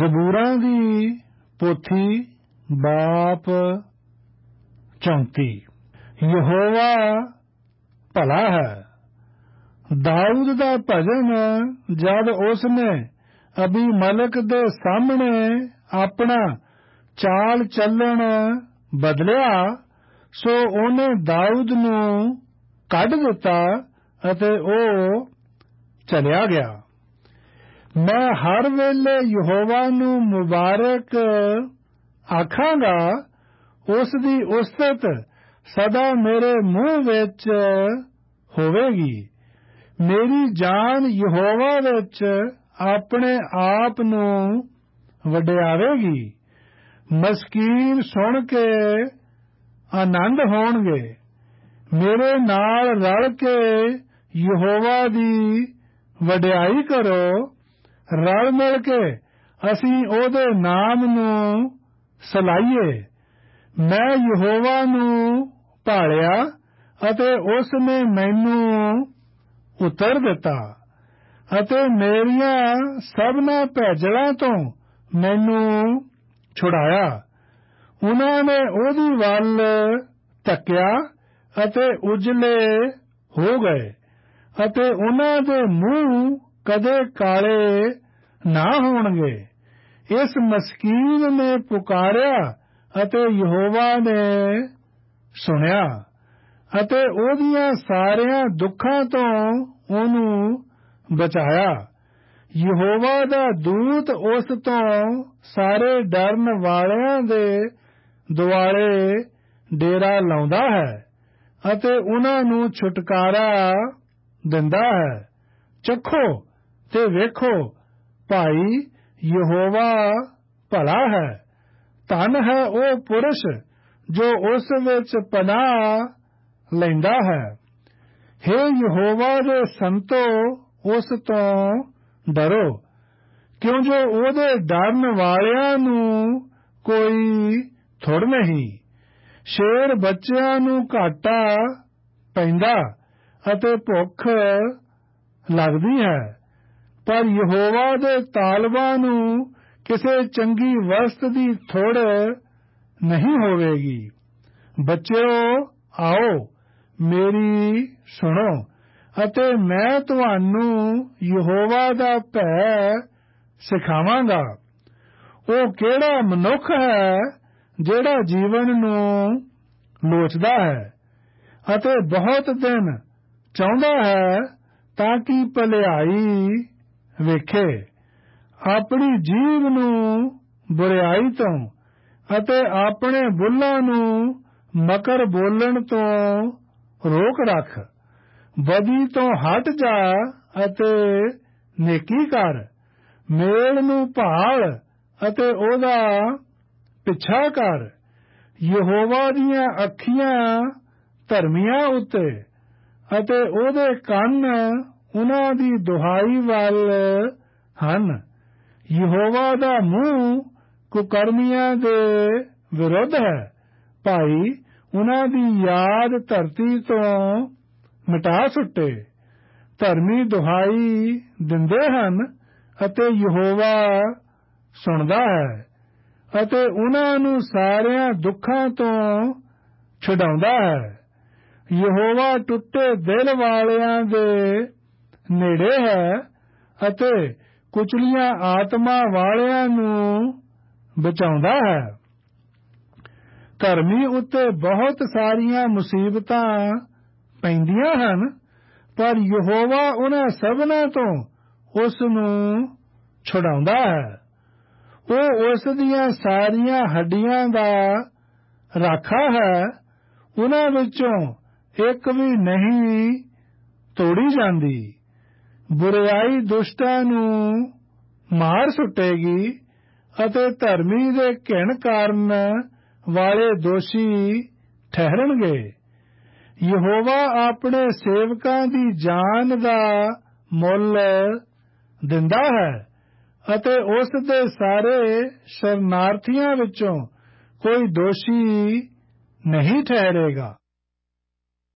ਜ਼ਬੂਰਾਂ ਦੀ ਪੋਥੀ ਬਾਪ 34। ਯਹੋਵਾ ਭਲਾ ਹੈ। ਦਾਊਦ ਦਾ ਭਜਨ ਜਦ ਉਸਨੇ ਅਬੀਮਲਕ ਦੇ ਸਾਹਮਣੇ ਆਪਣਾ ਚਾਲ ਚੱਲਣ ਬਦਲਿਆ ਸੋ ਉਹਨੇ ਦਾਊਦ ਨੂੰ ਕੱਢ ਦਿੱਤਾ ਅਤੇ ਉਹ ਚਲਿਆ ਗਿਆ। ਮੈਂ ਹਰ ਵੇਲੇ ਯਹੋਵਾ ਨੂੰ ਮੁਬਾਰਕ ਆਖਾਂਗਾ, ਉਸ ਦੀ ਉਸਤਤ ਸਦਾ ਮੇਰੇ ਮੂੰਹ ਵਿੱਚ ਹੋਵੇਗੀ। ਮੇਰੀ ਜਾਨ ਯਹੋਵਾ ਵਿੱਚ ਆਪਣੇ ਆਪ ਨੂੰ ਵਡਿਆਵੇਗੀ। ਮਸਕੀਨ ਸੁਣ ਕੇ ਆਨੰਦ ਹੋਣਗੇ। ਮੇਰੇ ਨਾਲ ਰਲ ਕੇ ਯਹੋਵਾ ਦੀ ਵਡਿਆਈ ਕਰੋ। ਰਲ ਮਿਲ ਕੇ ਅਸੀਂ ਉਹਦੇ ਨਾਮ ਨੂੰ ਸਲਾਹੀਏ। ਮੈਂ ਯਹੋਵਾ ਨੂੰ ਭਾਲਿਆ ਅਤੇ ਉਸ ਨੇ ਮੈਨੂੰ ਉਤਰ ਦਿੱਤਾ ਅਤੇ ਮੇਰੀਆਂ ਸਭਨਾਂ ਭੈਜਲਾਂ ਤੋਂ ਮੈਨੂੰ ਛੁਡਾਇਆ। ਉਹਨਾਂ ਨੇ ਉਹਦੀ ਵੱਲ ਤੱਕਿਆ ਅਤੇ ਉਜਲੇ ਹੋ ਗਏ ਅਤੇ ਉਹਨਾਂ ਦੇ ਮੂੰਹ ਕਦੇ ਕਾਲੇ ਨਾ ਹੋਣਗੇ। ਇਸ ਮਸਕੀਨ ਨੇ ਪੁਕਾਰਿਆ ਅਤੇ ਯਹੋਵਾ ਨੇ ਸੁਣਿਆ ਅਤੇ ਉਹਦੀਆਂ ਸਾਰਿਆਂ ਦੁੱਖਾਂ ਤੋਂ ਉਹਨੂੰ ਬਚਾਇਆ। ਯਹੋਵਾ ਦਾ ਦੂਤ ਉਸ ਤੋਂ ਸਾਰੇ ਡਰਨ ਵਾਲਿਆਂ ਦੇ ਦੁਆਲੇ ਡੇਰਾ ਲਾਉਂਦਾ ਹੈ ਅਤੇ ਉਹਨਾਂ ਨੂੰ ਛੁਟਕਾਰਾ ਦਿੰਦਾ ਹੈ। ਚੱਖੋ ਤੇ ਵੇਖੋ, ਭਾਈ ਯਹੋਵਾ ਭਲਾ ਹੈ। ਧਨ ਹੈ ਉਹ ਪੁਰਸ਼ ਜੋ ਉਸ ਵਿੱਚ ਪਨਾਹ ਲੈਂਦਾ ਹੈ। ਹੇ ਯਹੋਵਾ ਦੇ ਸੰਤੋ, ਉਸ ਤੋਂ ਡਰੋ, ਕਿਉਂ ਜੋ ਉਹਦੇ ਡਰਨ ਵਾਲਿਆਂ ਨੂੰ ਕੋਈ ਥੁੜ ਨਹੀਂ। ਸ਼ੇਰ ਬੱਚਿਆਂ ਨੂੰ ਘਾਟਾ ਪੈਂਦਾ ਅਤੇ ਭੁੱਖ ਲੱਗਦੀ ਹੈ, ਪਰ ਯਹੋਵਾ ਦੇ ਤਾਲਬਾਂ ਨੂੰ ਕਿਸੇ ਚੰਗੀ ਵਸਤ ਦੀ ਥੁੜ ਨਹੀਂ ਹੋਵੇਗੀ। ਬੱਚਿਓ, ਆਓ ਮੇਰੀ ਸੁਣੋ ਅਤੇ ਮੈਂ ਤੁਹਾਨੂੰ ਯਹੋਵਾ ਦਾ ਭੈ ਸਿਖਾਵਾਂਗਾ। ਉਹ ਕਿਹੜਾ ਮਨੁੱਖ ਹੈ ਜਿਹੜਾ ਜੀਵਨ ਨੂੰ ਲੋਚਦਾ ਹੈ ਅਤੇ ਬਹੁਤ ਦਿਨ ਚਾਹੁੰਦਾ ਹੈ ਤਾਂ ਕਿ ਭਲਾਈ ਵੇਖੇ। ਆਪਣੀ ਜੀਭ ਨੂੰ ਬੁਰਿਆਈ ਤੋਂ ਅਤੇ ਆਪਣੇ ਬੁੱਲ੍ਹਾਂ ਨੂੰ ਮਕਰ ਬੋਲਣ ਤੋਂ ਰੋਕ ਰੱਖ। ਬਦੀ ਤੋਂ ਹਟ ਜਾ ਅਤੇ ਨੇਕੀ ਕਰ। ਮੇਲ ਨੂੰ ਭਾਲ ਅਤੇ ਉਹਦਾ ਪਿੱਛਾ ਕਰ। ਯਹੋਵਾ ਦੀਆਂ ਅੱਖੀਆਂ ਧਰਮੀਆਂ ਉੱਤੇ ਅਤੇ ਉਹਦੇ ਕੰਨ ਉਹਨਾਂ ਦੀ ਦੁਹਾਈ ਵੱਲ ਹਨ। ਯਹੋਵਾ ਦਾ ਮੂੰਹ ਕੁਕਰਮੀਆਂ ਦੇ ਵਿਰੁੱਧ ਹੈ। ਭਾਈ ਉਹਨਾਂ ਦੀ ਯਾਦ ਧਰਤੀ ਤੋਂ ਮਿਟਾ ਸੁੱਟੇ। ਧਰਮੀ ਦੁਹਾਈ ਦਿੰਦੇ ਹਨ ਅਤੇ ਯਹੋਵਾ ਸੁਣਦਾ ਹੈ ਅਤੇ ਉਹਨਾਂ ਨੂੰ ਸਾਰਿਆਂ ਦੁੱਖਾਂ ਤੋਂ ਛੁਡਾਉਂਦਾ ਹੈ। ਯਹੋਵਾ ਟੁੱਟੇ ਦਿਲ ਵਾਲਿਆਂ ਦੇ ਨੇੜੇ ਹੈ ਅਤੇ ਕੁਚਲੀਆਂ ਆਤਮਾ ਵਾਲਿਆਂ ਨੂੰ ਬਚਾਉਂਦਾ ਹੈ। ਧਰਮੀ ਉੱਤੇ ਬਹੁਤ ਸਾਰੀਆਂ ਮੁਸੀਬਤਾਂ ਪੈਂਦੀਆਂ ਹਨ, ਪਰ ਯਹੋਵਾ ਉਹਨਾਂ ਸਭਨਾਂ ਤੋਂ ਉਸ ਨੂੰ ਛੁਡਾਉਂਦਾ ਹੈ। ਉਹ ਉਸ ਦੀਆਂ ਸਾਰੀਆਂ ਹੱਡੀਆਂ ਦਾ ਰਾਖਾ ਹੈ, ਉਹਨਾਂ ਵਿੱਚੋਂ ਇੱਕ ਵੀ ਨਹੀਂ ਤੋੜੀ ਜਾਂਦੀ। ਬੁਰਿਆਈ ਦੁਸ਼ਟਾਂ ਨੂੰ ਮਾਰ ਸੁੱਟੇਗੀ ਅਤੇ ਧਰਮੀ ਦੇ ਘਿਣ ਕਾਰਨ ਵਾਲੇ ਦੋਸ਼ੀ ਠਹਿਰਨਗੇ। ਯਹੋਵਾ ਆਪਣੇ ਸੇਵਕਾਂ ਦੀ ਜਾਨ ਦਾ ਮੁੱਲ ਦਿੰਦਾ ਹੈ ਅਤੇ ਉਸ ਦੇ ਸਾਰੇ ਸ਼ਰਨਾਰਥੀਆਂ ਵਿੱਚੋਂ ਕੋਈ ਦੋਸ਼ੀ ਨਹੀਂ ਠਹਿਰੇਗਾ।